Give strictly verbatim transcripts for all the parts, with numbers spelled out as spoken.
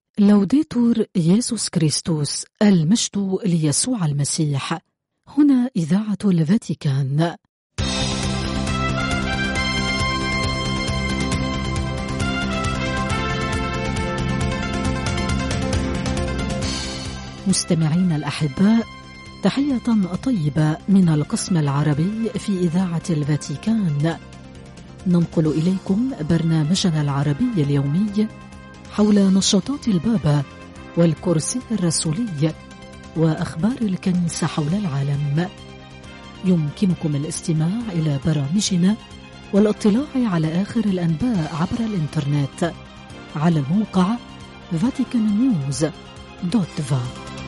لوديتور يسوع كريستوس، المجد ليسوع المسيح. هنا إذاعة الفاتيكان. مستمعين الأحباء، تحية طيبة من القسم العربي في إذاعة الفاتيكان. ننقل إليكم برنامجنا العربي اليومي حول نشاطات البابا والكرسي الرسولي وأخبار الكنيسة حول العالم. يمكنكم الاستماع إلى برامجنا والاطلاع على آخر الأنباء عبر الإنترنت على الموقع فاتيكان نيوز دوت فا.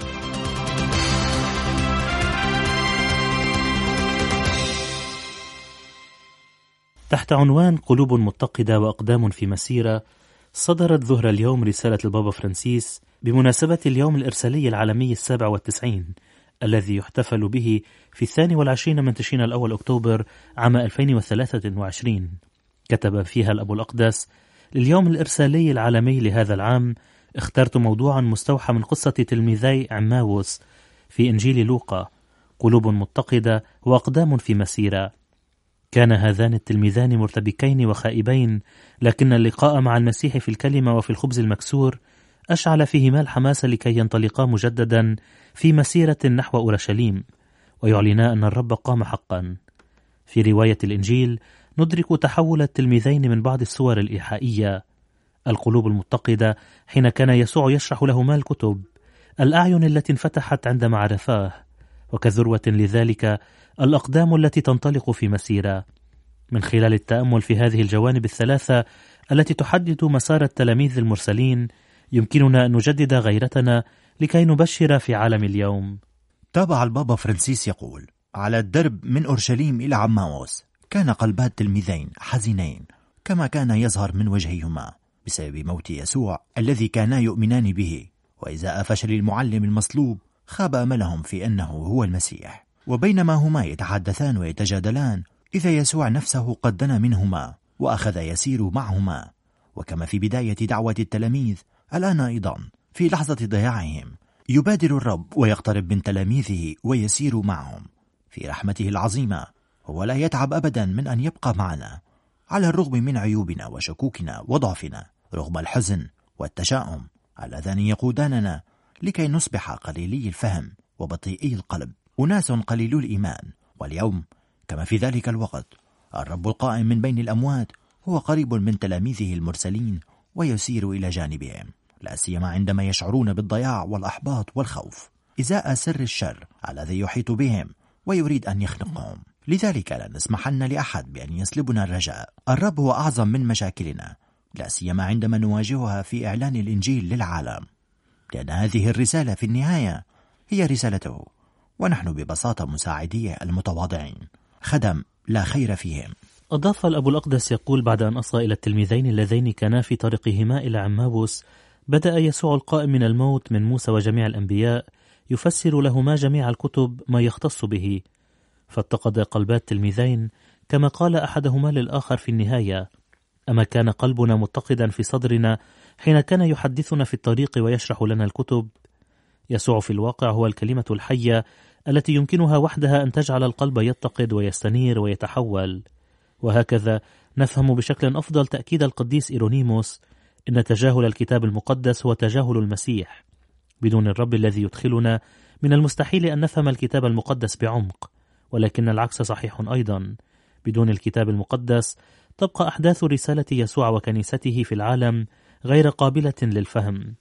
تحت عنوان قلوب متقدة وأقدام في مسيرة، صدرت ظهر اليوم رسالة البابا فرانسيس بمناسبة اليوم الإرسالي العالمي السابع والتسعين الذي يحتفل به في الثاني والعشرين من تشرين الأول أكتوبر عام ألفين وثلاثة وعشرين. كتب فيها الأب الأقدس: لليوم الإرسالي العالمي لهذا العام اخترت موضوعا مستوحى من قصة تلميذي عماوس في إنجيل لوقا، قلوب متقدة وأقدام في مسيرة. كان هذان التلميذان مرتبكين وخائبين، لكن اللقاء مع المسيح في الكلمة وفي الخبز المكسور أشعل فيهما الحماس لكي ينطلقا مجددا في مسيرة نحو أورشليم ويعلنا أن الرب قام حقا. في رواية الإنجيل ندرك تحول التلميذين من بعض الصور الإيحائية: القلوب المتقدة حين كان يسوع يشرح لهما الكتب، الأعين التي انفتحت عندما عرفاه، وكذروة لذلك الأقدام التي تنطلق في مسيرة. من خلال التأمل في هذه الجوانب الثلاثة التي تحدد مسار التلاميذ المرسلين يمكننا أن نجدد غيرتنا لكي نبشر في عالم اليوم. تابع البابا فرانسيس يقول: على الدرب من أورشليم إلى عماوس كان قلبات التلميذين حزينين كما كان يظهر من وجههما بسبب موت يسوع الذي كانا يؤمنان به، وإزاء فشل المعلم المصلوب خاب أملهم في أنه هو المسيح. وبينما هما يتحدثان ويتجادلان إذا يسوع نفسه قد دنا منهما وأخذ يسير معهما. وكما في بداية دعوة التلاميذ، الآن أيضا في لحظة ضياعهم يبادر الرب ويقترب من تلاميذه ويسير معهم في رحمته العظيمة. هو لا يتعب أبدا من أن يبقى معنا على الرغم من عيوبنا وشكوكنا وضعفنا، رغم الحزن والتشاؤم اللذان يقوداننا لكي نصبح قليلي الفهم وبطيئي القلب، أناس قليلو الإيمان. واليوم كما في ذلك الوقت الرب القائم من بين الأموات هو قريب من تلاميذه المرسلين ويسير إلى جانبهم، لا سيما عندما يشعرون بالضياع والأحباط والخوف إزاء سر الشر الذي يحيط بهم ويريد أن يخنقهم. لذلك لا نسمحن لأحد بأن يسلبنا الرجاء. الرب هو أعظم من مشاكلنا، لا سيما عندما نواجهها في إعلان الإنجيل للعالم، لأن هذه الرسالة في النهاية هي رسالته، ونحن ببساطة مساعديه المتواضعين، خدم لا خير فيهم. أضاف الأب الأقدس يقول: بعد أن أصغى إلى التلميذين اللذين كانا في طريقهما إلى عماوس، بدأ يسوع القائم من الموت من موسى وجميع الأنبياء يفسر لهما جميع الكتب ما يختص به، فاتقد قلبات التلميذين كما قال أحدهما للآخر في النهاية: أما كان قلبنا متقدا في صدرنا حين كان يحدثنا في الطريق ويشرح لنا الكتب؟ يسوع في الواقع هو الكلمة الحية التي يمكنها وحدها أن تجعل القلب يتقد ويستنير ويتحول. وهكذا نفهم بشكل أفضل تأكيد القديس إيرونيموس إن تجاهل الكتاب المقدس هو تجاهل المسيح. بدون الرب الذي يدخلنا من المستحيل أن نفهم الكتاب المقدس بعمق، ولكن العكس صحيح أيضا. بدون الكتاب المقدس تبقى أحداث رسالة يسوع وكنيسته في العالم غير قابلة للفهم.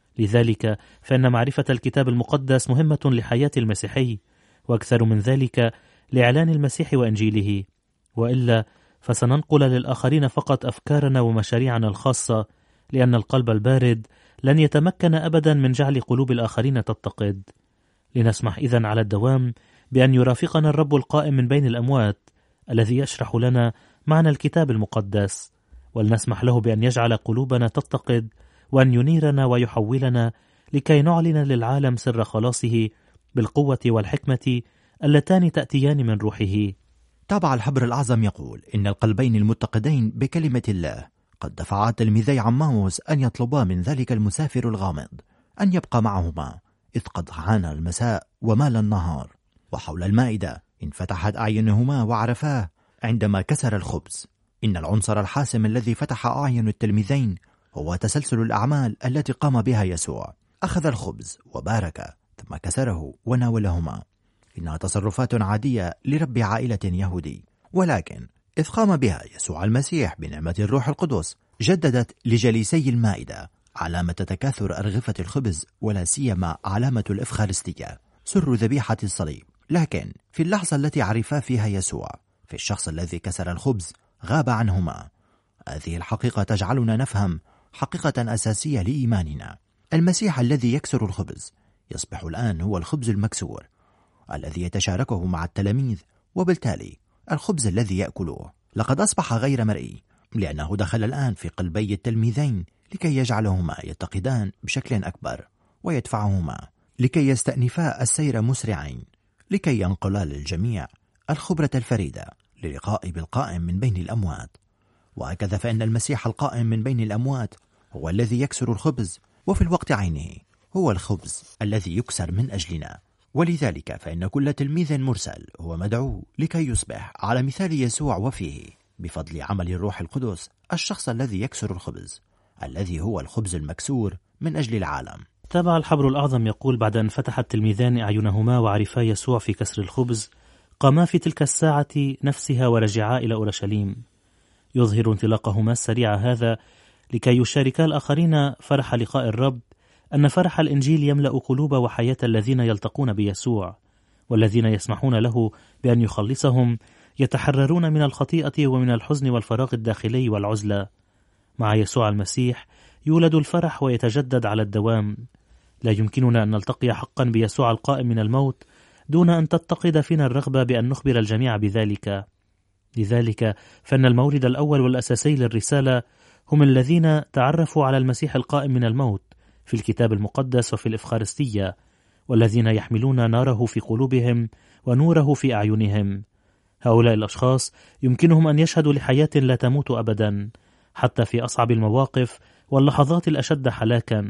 لذلك فإن معرفة الكتاب المقدس مهمة لحياة المسيحي، وأكثر من ذلك لإعلان المسيح وإنجيله، وإلا فسننقل للآخرين فقط أفكارنا ومشاريعنا الخاصة، لأن القلب البارد لن يتمكن أبدا من جعل قلوب الآخرين تتقد. لنسمح إذن على الدوام بأن يرافقنا الرب القائم من بين الأموات الذي يشرح لنا معنى الكتاب المقدس، ولنسمح له بأن يجعل قلوبنا تتقد وأن ينيرنا ويحولنا لكي نعلن للعالم سر خلاصه بالقوة والحكمة اللتان تأتيان من روحه. تابع الحبر الأعظم يقول: إن القلبين المتقدين بكلمة الله قد دفعا تلميذي عماوس أن يطلبا من ذلك المسافر الغامض أن يبقى معهما، إذ قد حان المساء ومال النهار. وحول المائدة انفتحت أعينهما وعرفاه عندما كسر الخبز. إن العنصر الحاسم الذي فتح أعين التلميذين هو تسلسل الأعمال التي قام بها يسوع. أخذ الخبز وبارك ثم كسره وناولهما. إنها تصرفات عادية لرب عائلة يهودي، ولكن إذ قام بها يسوع المسيح بنعمة الروح القدس جددت لجليسي المائدة علامة تكاثر أرغفة الخبز، ولا سيما علامة الإفخارستية سر ذبيحة الصليب. لكن في اللحظة التي عرفا فيها يسوع في الشخص الذي كسر الخبز غاب عنهما. هذه الحقيقة تجعلنا نفهم حقيقة أساسية لإيماننا. المسيح الذي يكسر الخبز يصبح الآن هو الخبز المكسور الذي يتشاركه مع التلاميذ، وبالتالي الخبز الذي يأكلوه لقد أصبح غير مرئي، لأنه دخل الآن في قلبي التلميذين لكي يجعلهما يتقدان بشكل أكبر، ويدفعهما لكي يستأنفا السير مسرعين، لكي ينقلا للجميع الخبرة الفريدة للقاء بالقائم من بين الأموات. وهكذا فإن المسيح القائم من بين الأموات هو الذي يكسر الخبز، وفي الوقت عينه هو الخبز الذي يكسر من أجلنا. ولذلك فإن كل تلميذ مرسل هو مدعو لكي يصبح على مثال يسوع، وفيه بفضل عمل الروح القدس الشخص الذي يكسر الخبز الذي هو الخبز المكسور من أجل العالم. تابع الحبر الأعظم يقول: بعد أن فتح التلميذان أعينهما وعرفا يسوع في كسر الخبز، قاما في تلك الساعة نفسها ورجعا إلى أورشليم، يظهر انطلاقهما السريع هذا لكي يشاركا الآخرين فرح لقاء الرب، أن فرح الإنجيل يملأ قلوب وحياة الذين يلتقون بيسوع، والذين يسمحون له بأن يخلصهم يتحررون من الخطيئة ومن الحزن والفراغ الداخلي والعزلة. مع يسوع المسيح يولد الفرح ويتجدد على الدوام. لا يمكننا أن نلتقي حقا بيسوع القائم من الموت دون أن تتقد فينا الرغبة بأن نخبر الجميع بذلك. لذلك فإن المورد الأول والأساسي للرسالة هم الذين تعرفوا على المسيح القائم من الموت في الكتاب المقدس وفي الإفخارستية، والذين يحملون ناره في قلوبهم ونوره في أعينهم. هؤلاء الأشخاص يمكنهم أن يشهدوا لحياة لا تموت أبدا، حتى في أصعب المواقف واللحظات الأشد حلاكا.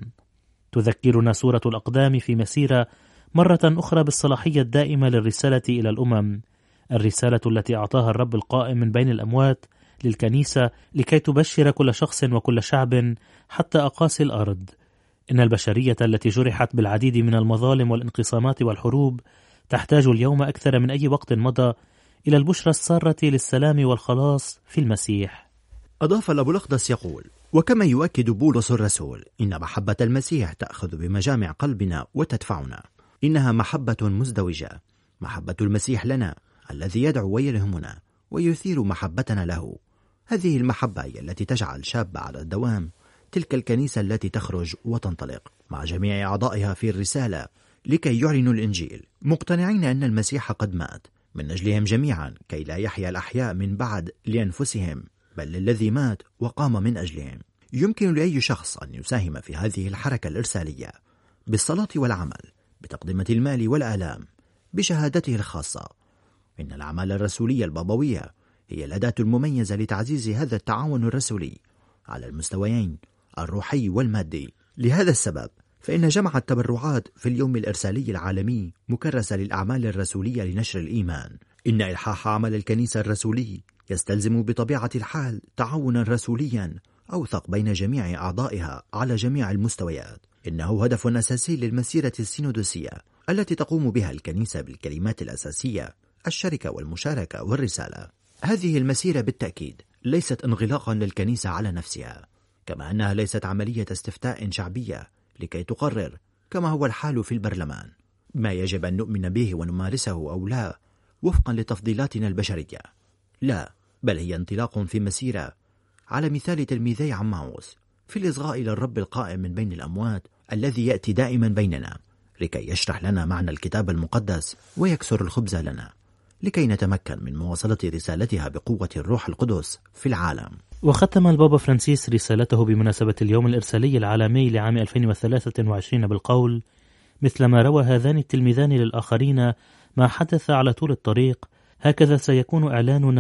تذكرنا سورة الأقدام في مسيرة مرة أخرى بالصلاحية الدائمة للرسالة إلى الأمم، الرسالة التي أعطاها الرب القائم من بين الأموات للكنيسة لكي تبشر كل شخص وكل شعب حتى أقاصي الأرض. إن البشرية التي جرحت بالعديد من المظالم والانقسامات والحروب تحتاج اليوم أكثر من أي وقت مضى إلى البشرى السارة للسلام والخلاص في المسيح. أضاف الأبو الأقدس يقول: وكما يؤكد بولس الرسول، إن محبة المسيح تأخذ بمجامع قلبنا وتدفعنا. إنها محبة مزدوجة، محبة المسيح لنا الذي يدعو ويلهمنا ويثير محبتنا له. هذه المحبة هي التي تجعل شاب على الدوام تلك الكنيسة التي تخرج وتنطلق مع جميع أعضائها في الرسالة لكي يعلنوا الإنجيل، مقتنعين أن المسيح قد مات من أجلهم جميعا كي لا يحيا الأحياء من بعد لأنفسهم، بل للذي مات وقام من أجلهم. يمكن لأي شخص أن يساهم في هذه الحركة الإرسالية بالصلاة والعمل، بتقدمة المال والآلام، بشهادته الخاصة. إن الأعمال الرسولية البابوية هي الأداة المميزة لتعزيز هذا التعاون الرسولي على المستويين الروحي والمادي. لهذا السبب فإن جمع التبرعات في اليوم الإرسالي العالمي مكرسة للأعمال الرسولية لنشر الإيمان. إن إلحاح عمل الكنيسة الرسولي يستلزم بطبيعة الحال تعاونا رسوليا أوثق بين جميع أعضائها على جميع المستويات. إنه هدف أساسي للمسيرة السينودوسية التي تقوم بها الكنيسة بالكلمات الأساسية: الشركة والمشاركة والرسالة. هذه المسيرة بالتأكيد ليست انغلاقا للكنيسة على نفسها، كما أنها ليست عملية استفتاء شعبية لكي تقرر كما هو الحال في البرلمان ما يجب أن نؤمن به ونمارسه أو لا وفقا لتفضيلاتنا البشرية. لا، بل هي انطلاق في مسيرة على مثال تلميذي عماوس في الإصغاء إلى الرب القائم من بين الأموات الذي يأتي دائما بيننا لكي يشرح لنا معنى الكتاب المقدس ويكسر الخبز لنا لكي نتمكن من مواصلة رسالتها بقوة الروح القدس في العالم. وختم البابا فرانسيس رسالته بمناسبة اليوم الإرسالي العالمي لعام ألفين وثلاثة وعشرين بالقول: مثلما روى هذان التلميذان للآخرين ما حدث على طول الطريق، هكذا سيكون إعلاننا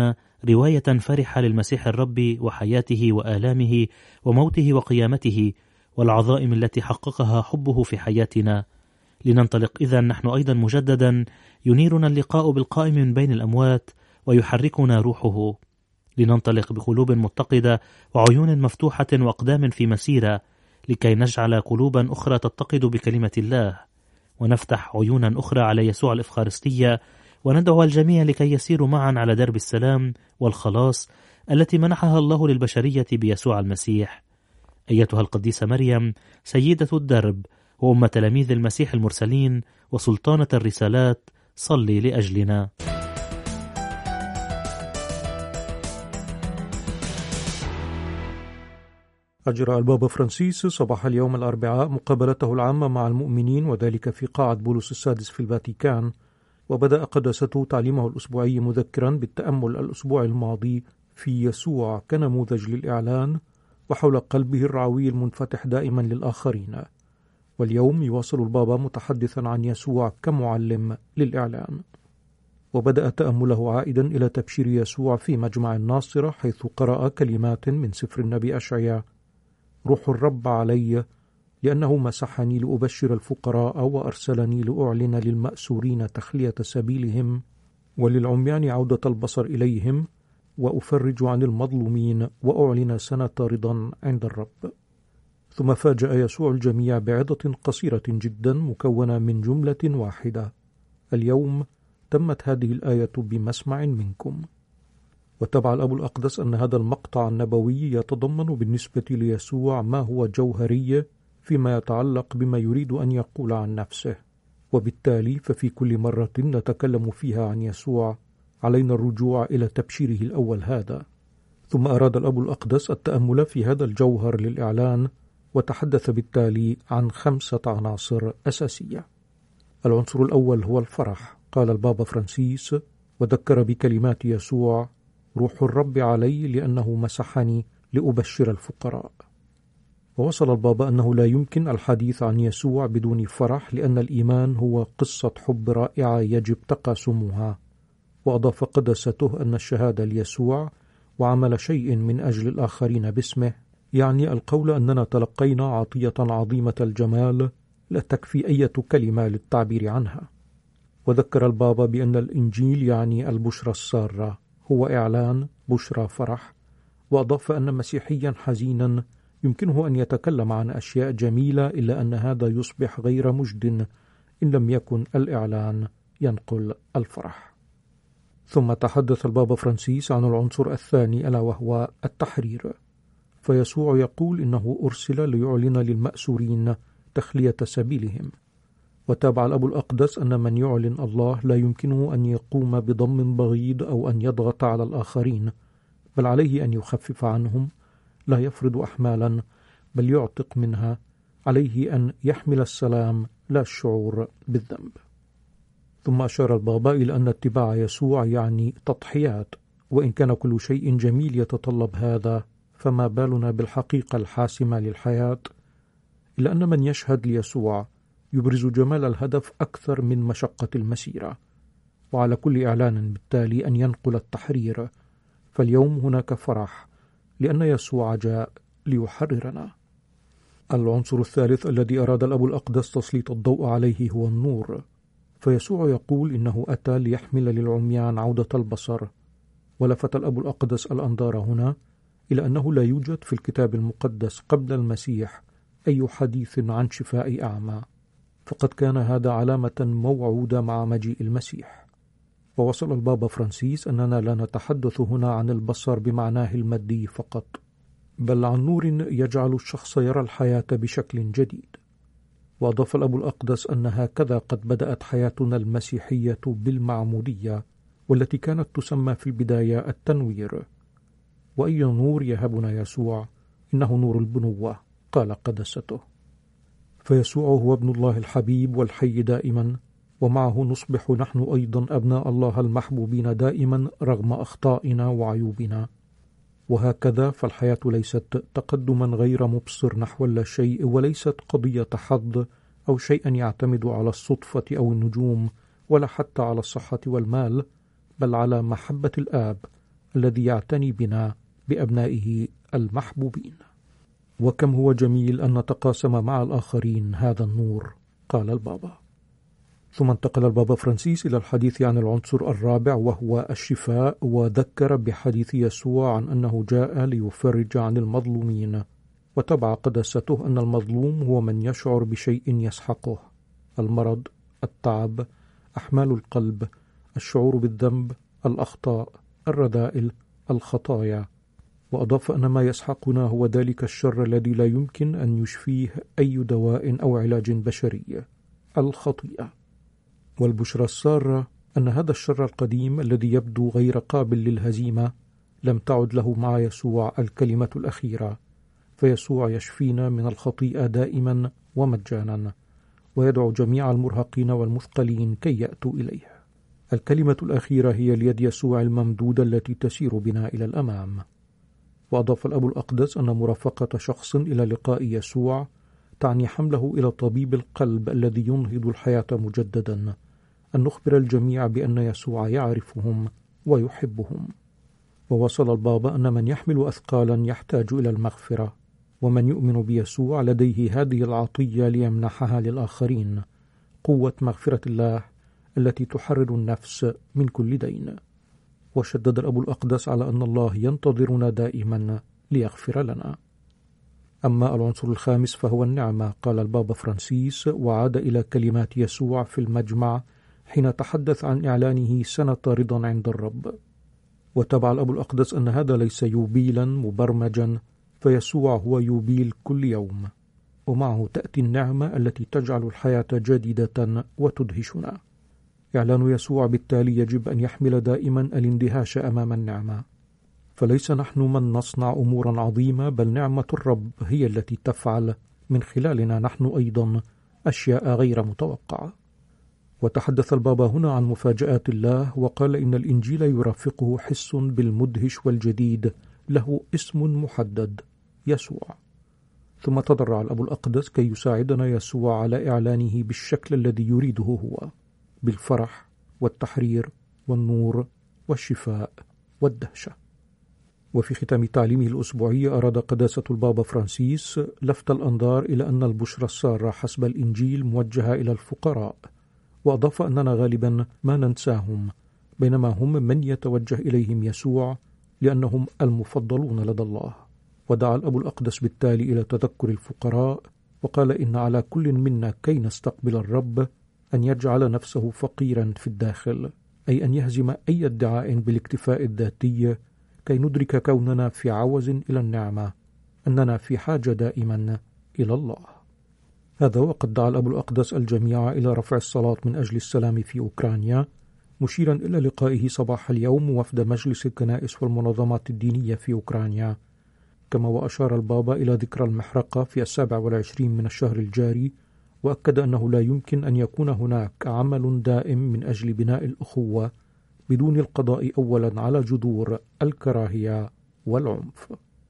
رواية فرحة للمسيح الرب وحياته وآلامه وموته وقيامته والعظائم التي حققها حبه في حياتنا. لننطلق إذن نحن أيضا مجددا، ينيرنا اللقاء بالقائم من بين الأموات ويحركنا روحه. لننطلق بقلوب متقدة وعيون مفتوحة وأقدام في مسيرة، لكي نجعل قلوبا أخرى تتقد بكلمة الله، ونفتح عيونا أخرى على يسوع الإفخارستية، وندعو الجميع لكي يسيروا معا على درب السلام والخلاص التي منحها الله للبشرية بيسوع المسيح. أيتها القديسة مريم سيدة الدرب وأم تلاميذ المسيح المرسلين وسلطانة الرسالات، صلي لأجلنا. أجرى البابا فرانسيس صباح اليوم الأربعاء مقابلته العامة مع المؤمنين، وذلك في قاعة بولس السادس في الفاتيكان، وبدأ قداسته تعليمه الأسبوعي مذكرا بالتأمل الأسبوع الماضي في يسوع كنموذج للإعلان وحول قلبه الرعوي المنفتح دائما للآخرين. واليوم يواصل البابا متحدثا عن يسوع كمعلم للإعلان، وبدأ تأمله عائدا إلى تبشير يسوع في مجمع الناصرة، حيث قرأ كلمات من سفر النبي أشعياء: روح الرب علي لأنه مسحني لأبشر الفقراء وأرسلني لأعلن للمأسورين تخلية سبيلهم وللعميان عودة البصر إليهم وأفرج عن المظلومين وأعلن سنة رضا عند الرب. ثم فاجأ يسوع الجميع بعظة قصيرة جدا مكونة من جملة واحدة: اليوم تمت هذه الآية بمسمع منكم. وتبع الأب الأقدس أن هذا المقطع النبوي يتضمن بالنسبة ليسوع ما هو جوهري فيما يتعلق بما يريد أن يقول عن نفسه، وبالتالي ففي كل مرة نتكلم فيها عن يسوع علينا الرجوع إلى تبشيره الأول هذا. ثم أراد الأب الأقدس التأمل في هذا الجوهر للإعلان، وتحدث بالتالي عن خمسة عناصر أساسية. العنصر الأول هو الفرح. قال البابا فرانسيس وذكر بكلمات يسوع: روح الرب علي لأنه مسحني لأبشر الفقراء. ووصل البابا أنه لا يمكن الحديث عن يسوع بدون فرح، لأن الإيمان هو قصة حب رائعة يجب تقاسمها. وأضاف قداسته أن الشهادة ليسوع وعمل شيء من أجل الآخرين باسمه يعني القول أننا تلقينا عطية عظيمة الجمال لا تكفي أي كلمة للتعبير عنها. وذكر البابا بأن الإنجيل يعني البشرى السارة هو إعلان بشرى فرح، وأضاف أن مسيحيا حزينا يمكنه أن يتكلم عن أشياء جميلة، إلا أن هذا يصبح غير مجد إن لم يكن الإعلان ينقل الفرح. ثم تحدث البابا فرانسيس عن العنصر الثاني، ألا وهو التحرير. فيسوع يقول إنه أرسل ليعلن للمأسورين تخلية سبيلهم. وتابع الأب الأقدس أن من يعلن الله لا يمكنه أن يقوم بضم بغيض أو أن يضغط على الآخرين، بل عليه أن يخفف عنهم، لا يفرض أحمالا بل يعتق منها. عليه أن يحمل السلام لا الشعور بالذنب. ثم أشار البابا إلى أن اتباع يسوع يعني تضحيات، وإن كان كل شيء جميل يتطلب هذا، فما بالنا بالحقيقة الحاسمة للحياة، إلا أن من يشهد ليسوع يبرز جمال الهدف أكثر من مشقة المسيرة. وعلى كل إعلان بالتالي أن ينقل التحرير. فاليوم هناك فرح لأن يسوع جاء ليحررنا. العنصر الثالث الذي أراد الأب الأقدس تسليط الضوء عليه هو النور. فيسوع يقول إنه أتى ليحمل للعميان عودة البصر. ولفت الأب الأقدس الأنظار هنا إلى أنه لا يوجد في الكتاب المقدس قبل المسيح أي حديث عن شفاء أعمى، فقد كان هذا علامة موعودة مع مجيء المسيح. ووصل البابا فرانسيس أننا لا نتحدث هنا عن البصر بمعناه المادي فقط، بل عن نور يجعل الشخص يرى الحياة بشكل جديد. وأضاف الأب الأقدس أن هكذا قد بدأت حياتنا المسيحية بالمعمودية، والتي كانت تسمى في البداية التنوير. وأي نور يهبنا يسوع؟ إنه نور البنوة، قال قدسته. فيسوع هو ابن الله الحبيب والحي دائما، ومعه نصبح نحن أيضا أبناء الله المحبوبين دائما رغم أخطائنا وعيوبنا. وهكذا فالحياة ليست تقدما غير مبصر نحو لا شيء، وليست قضية حظ أو شيئا يعتمد على الصدفة أو النجوم، ولا حتى على الصحة والمال، بل على محبة الآب الذي يعتني بنا بأبنائه المحبوبين. وكم هو جميل أن نتقاسم مع الآخرين هذا النور، قال البابا. ثم انتقل البابا فرانسيس إلى الحديث عن العنصر الرابع وهو الشفاء، وذكر بحديث يسوع عن أنه جاء ليفرج عن المظلومين، وتبع قداسته أن المظلوم هو من يشعر بشيء يسحقه: المرض، التعب، أحمال القلب، الشعور بالذنب، الأخطاء، الرذائل، الخطايا. وأضاف أن ما يسحقنا هو ذلك الشر الذي لا يمكن أن يشفيه أي دواء أو علاج بشري: الخطيئة. والبشرى السارة أن هذا الشر القديم الذي يبدو غير قابل للهزيمة لم تعد له مع يسوع الكلمة الأخيرة، فيسوع يشفينا من الخطيئة دائما ومجانا، ويدعو جميع المرهقين والمثقلين كي يأتوا إليه. الكلمة الأخيرة هي اليد يسوع الممدودة التي تسير بنا إلى الأمام. وأضاف الأب الأقدس أن مرافقة شخص إلى لقاء يسوع تعني حمله إلى طبيب القلب الذي ينهض الحياة مجددا، أن نخبر الجميع بأن يسوع يعرفهم ويحبهم. ووصل البابا أن من يحمل أثقالا يحتاج إلى المغفرة، ومن يؤمن بيسوع لديه هذه العطية ليمنحها للآخرين: قوة مغفرة الله التي تحرر النفس من كل دين. وشدد الأب الأقدس على أن الله ينتظرنا دائما ليغفر لنا. أما العنصر الخامس فهو النعمة، قال البابا فرانسيس، وعاد إلى كلمات يسوع في المجمع حين تحدث عن إعلانه سنة رضا عند الرب. وتبع الأب الأقدس أن هذا ليس يوبيلا مبرمجا، فيسوع هو يوبيل كل يوم، ومعه تأتي النعمة التي تجعل الحياة جديدة وتدهشنا. إعلان يسوع بالتالي يجب أن يحمل دائما الاندهاش أمام النعمة، فليس نحن من نصنع أمورا عظيمة، بل نعمة الرب هي التي تفعل من خلالنا نحن أيضا أشياء غير متوقعة. وتحدث البابا هنا عن مفاجآت الله، وقال إن الإنجيل يرافقه حس بالمدهش والجديد له اسم محدد: يسوع. ثم تضرع الأب الأقدس كي يساعدنا يسوع على إعلانه بالشكل الذي يريده هو، بالفرح والتحرير والنور والشفاء والدهشة. وفي ختام تعليمه الأسبوعي أراد قداسة البابا فرانسيس لفت الأنظار إلى أن البشرى السارة حسب الإنجيل موجهة إلى الفقراء، وأضاف أننا غالبا ما ننساهم، بينما هم من يتوجه إليهم يسوع لأنهم المفضلون لدى الله. ودعا الأب الأقدس بالتالي إلى تذكر الفقراء، وقال إن على كل منا كي نستقبل الرب أن يجعل نفسه فقيرا في الداخل، أي أن يهزم أي ادعاء بالاكتفاء الذاتي، كي ندرك كوننا في عوز إلى النعمة، أننا في حاجة دائما إلى الله. هذا وقد دعا الأب الأقدس الجميع إلى رفع الصلاة من أجل السلام في أوكرانيا، مشيرا إلى لقائه صباح اليوم وفد مجلس الكنائس والمنظمات الدينية في أوكرانيا. كما وأشار البابا إلى ذكرى المحرقة في السابع والعشرين من الشهر الجاري، وأكد أنه لا يمكن أن يكون هناك عمل دائم من أجل بناء الأخوة بدون القضاء أولا على جذور الكراهية والعنف.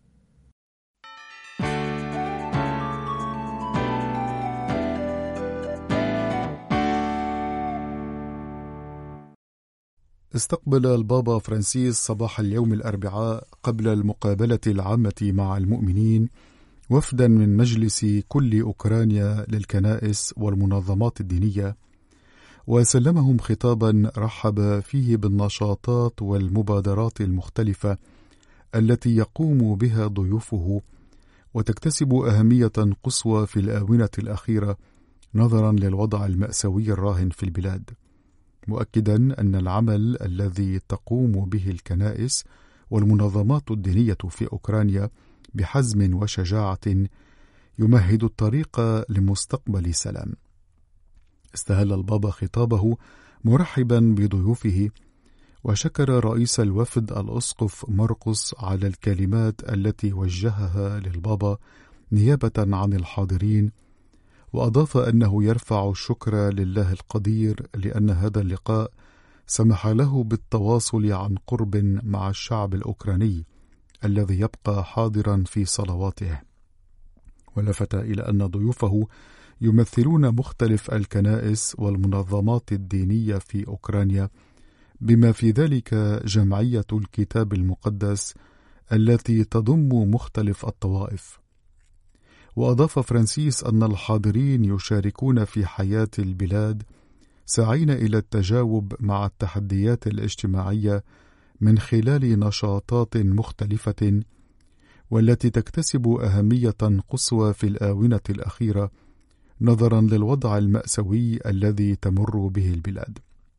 استقبل البابا فرانسيس صباح اليوم الأربعاء قبل المقابلة العامة مع المؤمنين وفدا من مجلس كل أوكرانيا للكنائس والمنظمات الدينية، وسلمهم خطابا رحب فيه بالنشاطات والمبادرات المختلفة التي يقوم بها ضيوفه، وتكتسب أهمية قصوى في الآونة الأخيرة نظرا للوضع المأساوي الراهن في البلاد، مؤكدا أن العمل الذي تقوم به الكنائس والمنظمات الدينية في أوكرانيا بحزم وشجاعة يمهد الطريق لمستقبل سلام. استهل البابا خطابه مرحبا بضيوفه، وشكر رئيس الوفد الأسقف مرقس على الكلمات التي وجهها للبابا نيابة عن الحاضرين، وأضاف أنه يرفع الشكر لله القدير لأن هذا اللقاء سمح له بالتواصل عن قرب مع الشعب الأوكراني الذي يبقى حاضرا في صلواته. ولفت إلى أن ضيوفه يمثلون مختلف الكنائس والمنظمات الدينية في أوكرانيا، بما في ذلك جمعية الكتاب المقدس التي تضم مختلف الطوائف. وأضاف فرانسيس أن الحاضرين يشاركون في حياة البلاد ساعين إلى التجاوب مع التحديات الاجتماعية من خلال نشاطات مختلفة، والتي تكتسب أهمية قصوى في الآونة الأخيرة نظرا للوضع المأساوي الذي تمر به البلاد.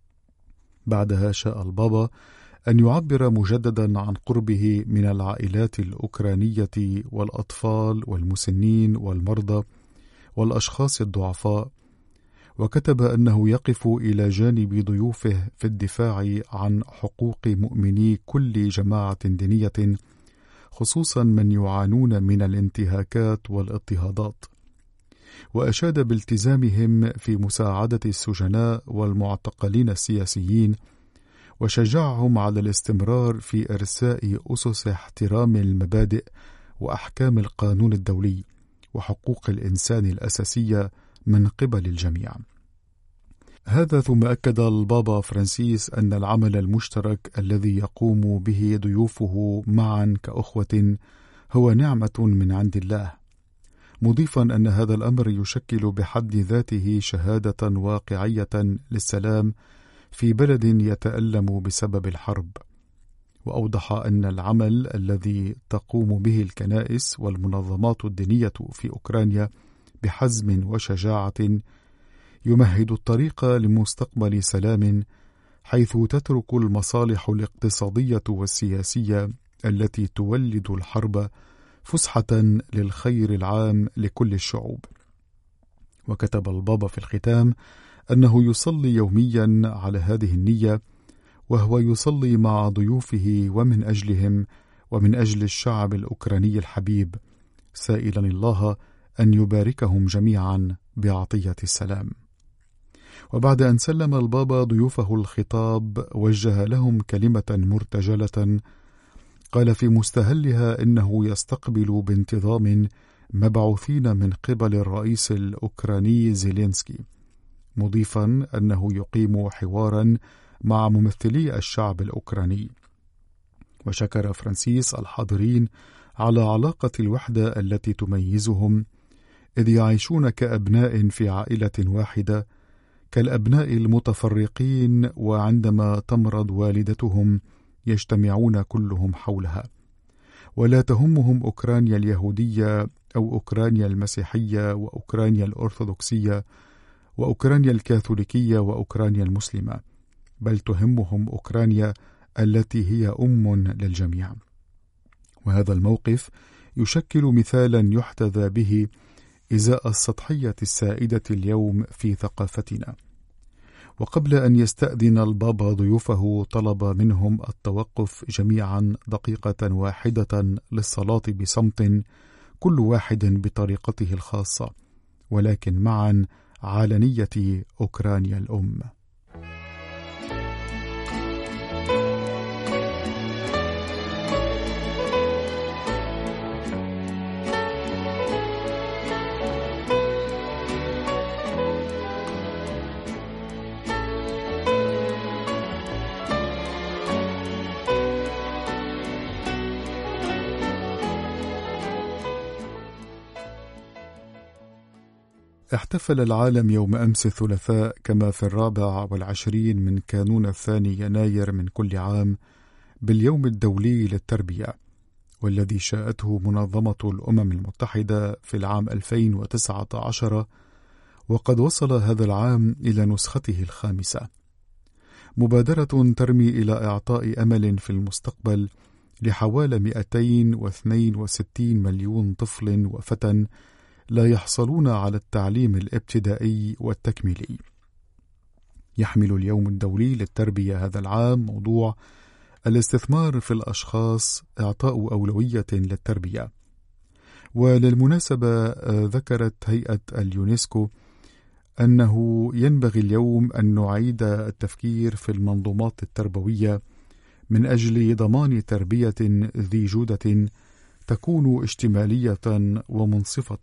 بعدها شاء البابا أن يعبر مجددا عن قربه من العائلات الأوكرانية والأطفال والمسنين والمرضى والأشخاص الضعفاء، وكتب أنه يقف إلى جانب ضيوفه في الدفاع عن حقوق مؤمني كل جماعة دينية، خصوصا من يعانون من الانتهاكات والاضطهادات، وأشاد بالتزامهم في مساعدة السجناء والمعتقلين السياسيين، وشجعهم على الاستمرار في إرساء أسس احترام المبادئ وأحكام القانون الدولي وحقوق الإنسان الأساسية من قبل الجميع. هذا ثم أكد البابا فرانسيس أن العمل المشترك الذي يقوم به ضيوفه معا كأخوة هو نعمة من عند الله، مضيفا أن هذا الأمر يشكل بحد ذاته شهادة واقعية للسلام في بلد يتألم بسبب الحرب. وأوضح أن العمل الذي تقوم به الكنائس والمنظمات الدينية في أوكرانيا بحزم وشجاعة يمهد الطريق لمستقبل سلام، حيث تترك المصالح الاقتصادية والسياسية التي تولد الحرب فسحة للخير العام لكل الشعوب. وكتب البابا في الختام أنه يصلي يوميا على هذه النية، وهو يصلي مع ضيوفه ومن أجلهم ومن أجل الشعب الأوكراني الحبيب، سائلا الله أن يباركهم جميعا بعطية السلام. وبعد أن سلم البابا ضيوفه الخطاب وجه لهم كلمة مرتجلة قال في مستهلها إنه يستقبل بانتظام مبعوثين من قبل الرئيس الأوكراني زيلينسكي، مضيفا أنه يقيم حوارا مع ممثلي الشعب الأوكراني. وشكر فرانسيس الحاضرين على علاقة الوحدة التي تميزهم، إذ يعيشون كأبناء في عائلة واحدة كالأبناء المتفرقين، وعندما تمرض والدتهم يجتمعون كلهم حولها، ولا تهمهم أوكرانيا اليهودية أو أوكرانيا المسيحية وأوكرانيا الأرثوذكسية وأوكرانيا الكاثوليكية وأوكرانيا المسلمة، بل تهمهم أوكرانيا التي هي أم للجميع. وهذا الموقف يشكل مثالا يحتذى به إزاء السطحية السائدة اليوم في ثقافتنا. وقبل أن يستأذن البابا ضيوفه طلب منهم التوقف جميعا دقيقة واحدة للصلاة بصمت، كل واحد بطريقته الخاصة، ولكن معا على نية أوكرانيا الأم. احتفل العالم يوم أمس الثلاثاء كما في الرابع والعشرين من كانون الثاني يناير من كل عام باليوم الدولي للتربية، والذي شاءته منظمة الأمم المتحدة في العام ألفين وتسعة عشر، وقد وصل هذا العام إلى نسخته الخامسة. مبادرة ترمي إلى إعطاء أمل في المستقبل لحوالي مئتين واثنين وستين مليون طفل وفتى لا يحصلون على التعليم الابتدائي والتكميلي. يحمل اليوم الدولي للتربية هذا العام موضوع الاستثمار في الأشخاص، إعطاء أولوية للتربية. وللمناسبة ذكرت هيئة اليونسكو أنه ينبغي اليوم أن نعيد التفكير في المنظومات التربوية من أجل ضمان تربية ذي جودة تكون اشتمالية ومنصفة،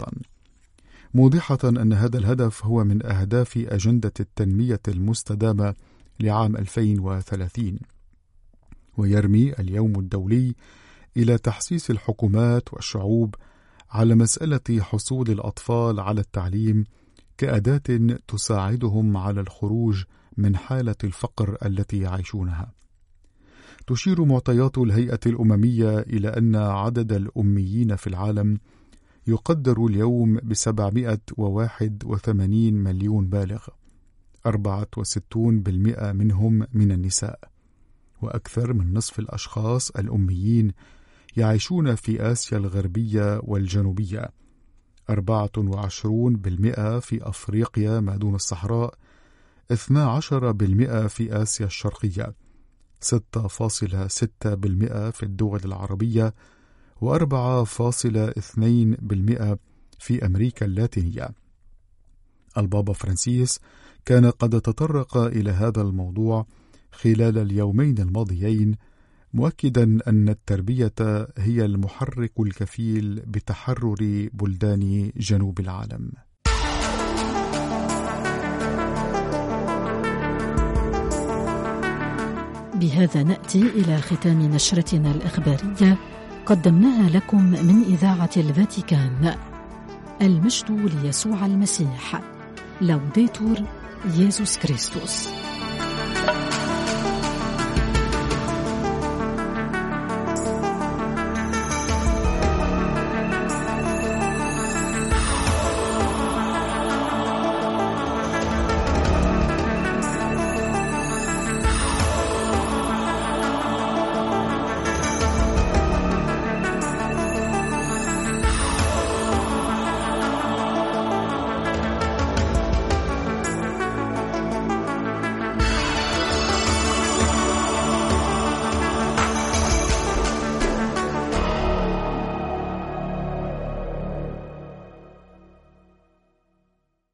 موضحة أن هذا الهدف هو من أهداف أجندة التنمية المستدامة لعام ألفين وثلاثين، ويرمي اليوم الدولي إلى تحسيس الحكومات والشعوب على مسألة حصول الأطفال على التعليم كأداة تساعدهم على الخروج من حالة الفقر التي يعيشونها. تشير معطيات الهيئة الأممية إلى أن عدد الأميين في العالم يقدر اليوم بسبعمائة وواحد وثمانين مليون بالغ، أربعة وستين بالمئة منهم من النساء، وأكثر من نصف الأشخاص الأميين يعيشون في آسيا الغربية والجنوبية، أربعة وعشرين بالمئة في أفريقيا ما دون الصحراء، اثني عشر بالمئة في آسيا الشرقية، ستة فاصلة ستة بالمئة في الدول العربية، وأربعة فاصلة اثنين بالمئة في أمريكا اللاتينية. البابا فرانسيس كان قد تطرق إلى هذا الموضوع خلال اليومين الماضيين، مؤكدا أن التربية هي المحرك الكفيل بتحرر بلدان جنوب العالم. بهذا نأتي إلى ختام نشرتنا الإخبارية قدمناها لكم من إذاعة الفاتيكان. المجد ليسوع المسيح. لوديتور يسوع كريستوس.